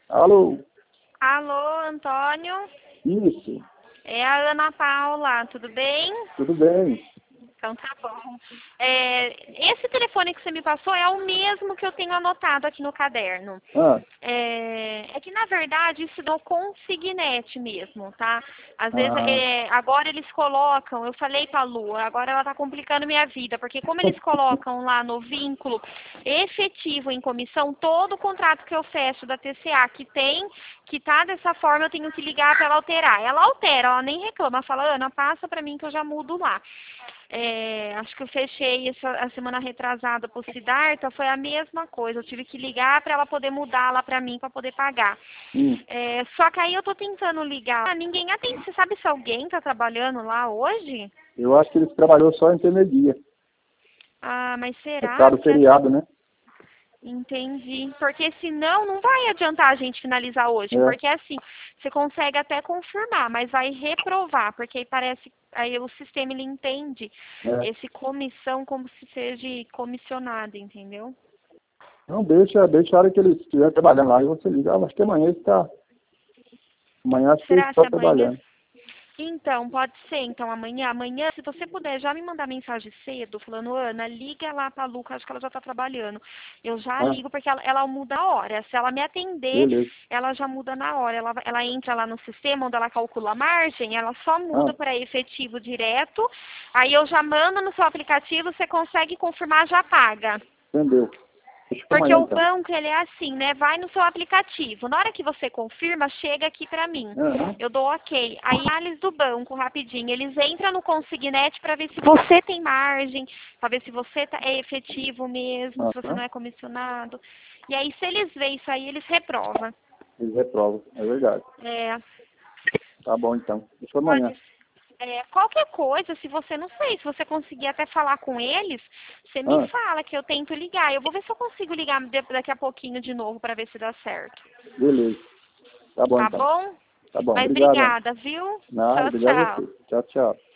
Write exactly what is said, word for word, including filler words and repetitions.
Alô? Alô, Antônio? Isso, É a Ana Paula, tudo bem? tudo bem. Então tá bom. É, esse telefone que você me passou é o mesmo que eu tenho anotado aqui no caderno. Ah, É, é que na verdade isso dá o consignete mesmo, tá? Às vezes, ah, é, agora eles colocam, eu falei pra Lu, agora ela tá complicando minha vida, porque como eles colocam lá no vínculo efetivo em comissão, todo o contrato que eu fecho da T C A que tem, que tá dessa forma, eu tenho que ligar pra ela alterar. Ela altera, ela nem reclama, fala, Ana, passa pra mim que eu já mudo lá. É, acho que eu fechei essa, a semana retrasada por Siddhartha, foi a mesma coisa. Eu tive que ligar para ela poder mudar lá para mim, para poder pagar. hum, É, só que aí eu tô tentando ligar. Ah, ninguém atende. Você sabe se alguém tá trabalhando lá hoje? eu acho que eles trabalhou só em intermedia. Ah, mas É por será? causa do Porque feriado, né? entendi. Porque senão não vai adiantar a gente finalizar hoje. É, Porque assim, você consegue até confirmar, mas vai reprovar. Porque aí parece, aí o sistema ele entende é. esse comissão como se seja comissionado, entendeu? Não, deixa, deixa a hora que eles estiverem trabalhando lá e você liga. Ah, acho que amanhã está. Amanhã acho que eles Será se estão amanhã? trabalhando. Então, pode ser. Então, amanhã, amanhã, se você puder já me mandar mensagem cedo, falando, Ana, liga lá pra Luca, acho que ela já tá trabalhando. Eu já Ah, ligo, porque ela, ela muda a hora. Se ela me atender, beleza. ela já muda na hora. Ela, vai- ela entra lá no sistema onde ela calcula a margem, ela só muda Ah, para efetivo direto. Aí eu já mando no seu aplicativo, você consegue confirmar, já paga. entendeu. Deixa pra Porque amanhã o então. banco, ele é assim, né? Vai no seu aplicativo. Na hora que você confirma, chega aqui pra mim. Aham, Eu dou ok. Aí, análise do banco, rapidinho. Eles entram no consignete para ver se você tem margem, para ver se você tá, é efetivo mesmo, se você não aham. é comissionado. E aí, se eles veem isso aí, eles reprovam. Eles reprovam, é verdade. É, Tá bom então. Deixa pra amanhã. pode É, qualquer coisa, se você não sei, se você conseguir até falar com eles, você me Ah, fala que eu tento ligar. Eu vou ver se eu consigo ligar de- daqui a pouquinho de novo para ver se dá certo. beleza. Tá bom Tá então. bom? Tá bom, Mas obrigado, Ana. obrigada, viu? Nada, Tchau, obrigado a tchau. você. Tchau, tchau.